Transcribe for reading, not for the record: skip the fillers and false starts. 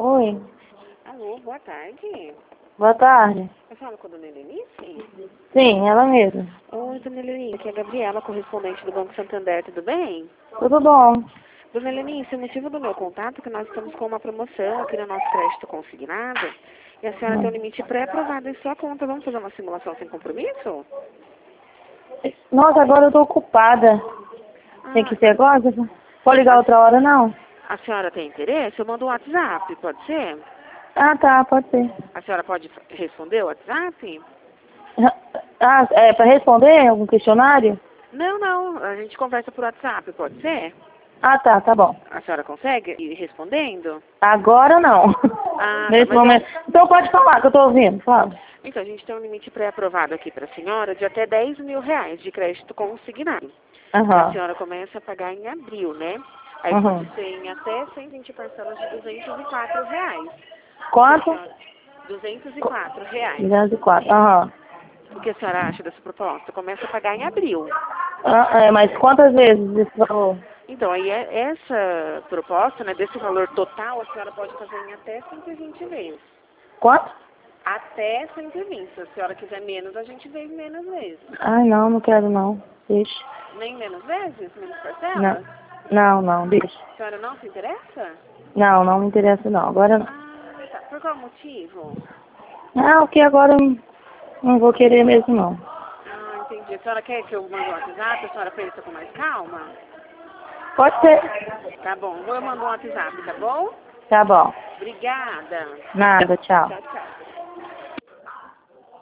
Oi, Alô, boa tarde. boa tarde. Eu falo com a dona Helenice? Sim, ela mesma. Oi, dona Helenice, aqui é a Gabriela, correspondente do Banco Santander, tudo bem? Tudo bom? Dona Helenice, o motivo do meu contato é que nós estamos com uma promoção aqui no nosso crédito consignado e a senhora tem um limite pré-aprovado em sua conta. Vamos fazer uma simulação sem compromisso? Nossa, agora eu tô ocupada. Tem que ser agora? Pode ligar outra hora, não? A senhora tem interesse? Eu mando um WhatsApp, pode ser? Ah, tá, pode ser. A senhora pode responder o WhatsApp? Ah, é pra responder algum questionário? Não, a gente conversa por WhatsApp, pode ser? Ah, tá bom. A senhora consegue ir respondendo? Agora não. Ah, tá, Nesse mas momento. Então pode falar que eu tô ouvindo, fala. Então, a gente tem um limite pré-aprovado aqui para a senhora de até R$ 10.000 de crédito consignado. Que a Aham. senhora começa a pagar em abril, né? Aí Uhum. pode ser em até 120 parcelas de R$ 204. O que a Quanto? senhora... R$ 204. 204. Aham. O que a senhora acha dessa proposta? Começa a pagar em abril. Ah, é, mas quantas vezes esse valor? Então, aí essa proposta, né, desse valor total, a senhora pode fazer em até 120 vezes. Quanto? Até 120. Se a senhora quiser menos, a gente vê menos vezes. Ai, não quero não. Deixa. Nem menos vezes? Menos Não. parcelas? Não, deixa. A senhora não se interessa? Não me interessa não. Agora não. Ah, tá. Por qual motivo? Não, que agora eu não vou querer mesmo não. Ah, entendi. A senhora quer que eu mande um WhatsApp? A senhora pensa com mais calma? Pode ser. Tá bom, eu mando um WhatsApp, tá bom? Tá bom. Obrigada. Nada, tchau. Tchau.